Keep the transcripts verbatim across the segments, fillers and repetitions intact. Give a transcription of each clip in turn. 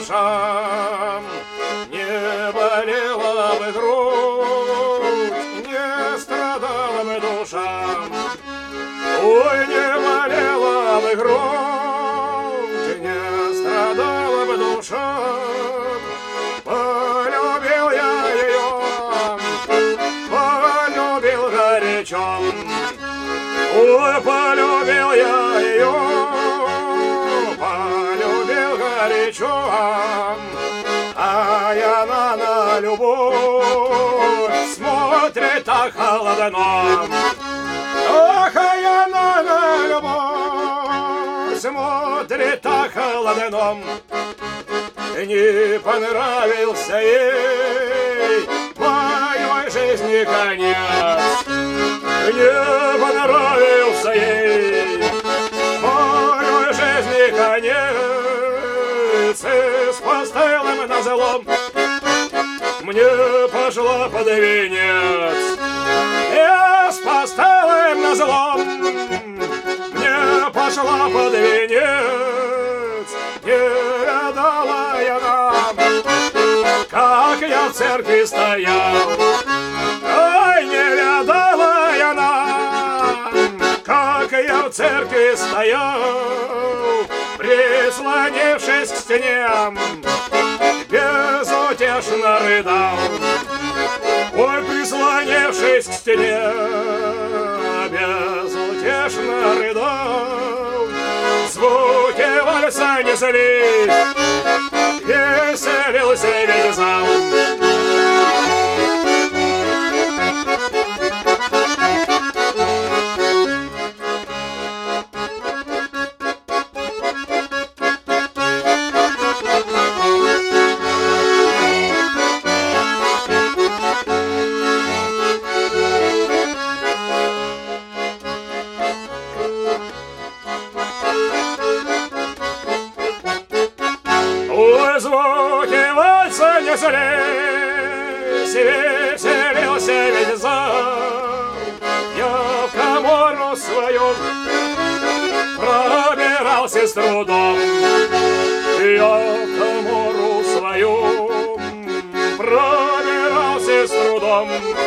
ножам. Не болела бы грудь, не страдала бы душа. Ой, не болела бы грудь, не страдала бы душа. Полюбил я ее, полюбил горячо. Ой, полюбил я ее, полюбил горячо. А я на, на любовь смотрит так холодно. Ох, а я на, на любовь смотрит так холодно. Не понравился ей моей жизни конец. Не понравился ей моей жизни конец. И с постылым назлом мне пошла под венец. И с постылым назлом мне пошла под венец. Не видала я нам, как я в церкви стоял. Ой, не видала я нам, как я в церкви стоял, прислонившись к стене, безутешно рыдал. Ой, прислонившись к стене, безутешно рыдал. Звуки вальса неслись, веселился весь зал. Ой, звуки вальса неслись, веселился весь зал. Я в камору свою пробирался с трудом. Я в камору свою пробирался с трудом.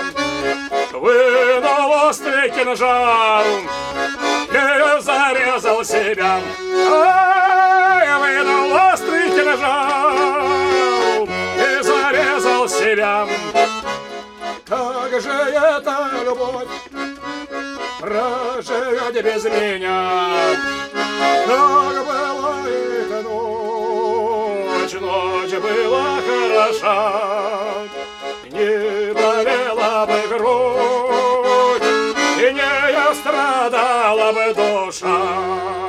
Вынул острый кинжал и зарезал себя. Ай, вынул острый кинжал и зарезал себя. Как же эта любовь проживет без меня? Как была эта ночь, ночь была хороша. Не болела бы грудь, и не страдала бы душа.